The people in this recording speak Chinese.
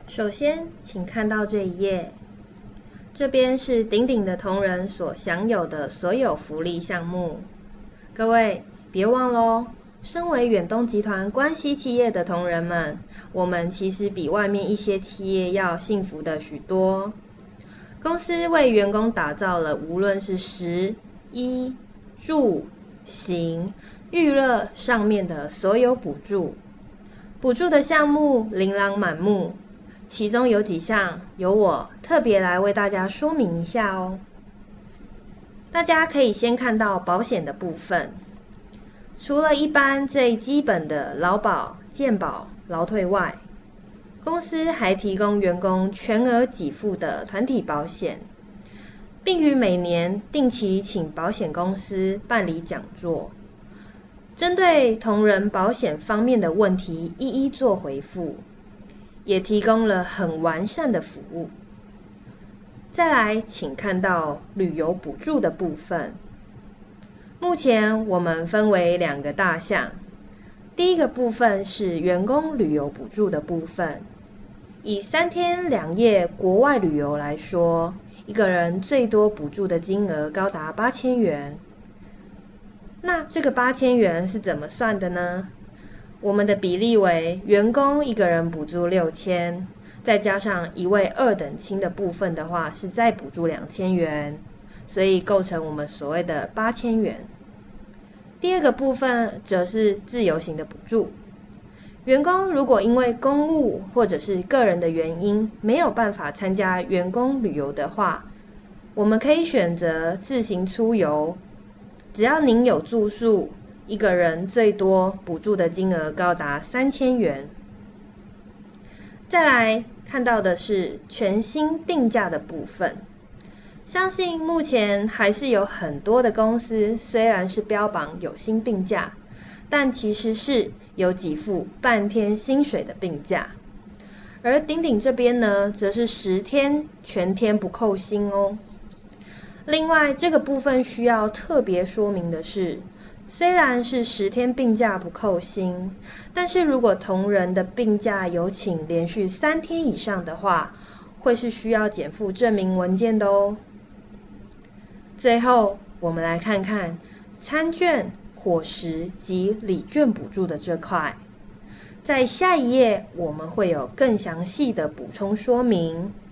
首先，请看到这一页，这边是鼎鼎的同仁所享有的所有福利项目。各位别忘咯，身为远东集团关系企业的同仁们，我们其实比外面一些企业要幸福的许多。公司为员工打造了无论是食、衣、住、行、娱乐上面的所有补助。补助的项目琳琅满目，其中有几项由我特别来为大家说明一下哦。大家可以先看到保险的部分，除了一般最基本的劳保、健保、劳退外，公司还提供员工全额给付的团体保险，并于每年定期请保险公司办理讲座，针对同仁保险方面的问题一一做回复，也提供了很完善的服务。再来，请看到旅游补助的部分。目前我们分为2个大项，第一个部分是员工旅游补助的部分。以3天2夜国外旅游来说，一个人最多补助的金额高达8000元。那这个8000元是怎么算的呢？我们的比例为员工一个人补助6000，再加上一位2等亲的部分的话，是再补助2000元，所以构成我们所谓的8000元。第二个部分则是自由行的补助。员工如果因为公务或者是个人的原因没有办法参加员工旅游的话，我们可以选择自行出游，只要您有住宿，一个人最多补助的金额高达3000元。再来看到的是全薪病假的部分，相信目前还是有很多的公司虽然是标榜有薪病假，但其实是有给付半天薪水的病假。而鼎鼎这边呢，则是10天全天不扣薪哦。另外这个部分需要特别说明的是，虽然是10天病假不扣薪，但是如果同仁的病假有请连续3天以上的话，会是需要减负证明文件的哦。最后我们来看看餐券、伙食及礼券补助的这块，在下一页我们会有更详细的补充说明。